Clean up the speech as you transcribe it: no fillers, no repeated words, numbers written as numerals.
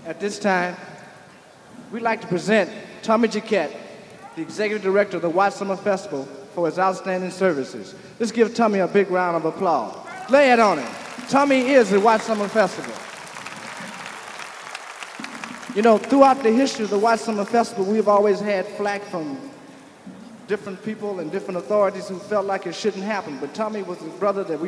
At this time, we'd like to present Tommy Jaquette, the Executive Director of the Watts Summer Festival, for his outstanding services. Let's give Tommy a big round of applause. Lay it on him. Tommy is the Watts Summer Festival. You know, throughout the history of the Watts Summer Festival, we've always had flack from different people and different authorities who felt like it shouldn't happen. But Tommy was a brother that we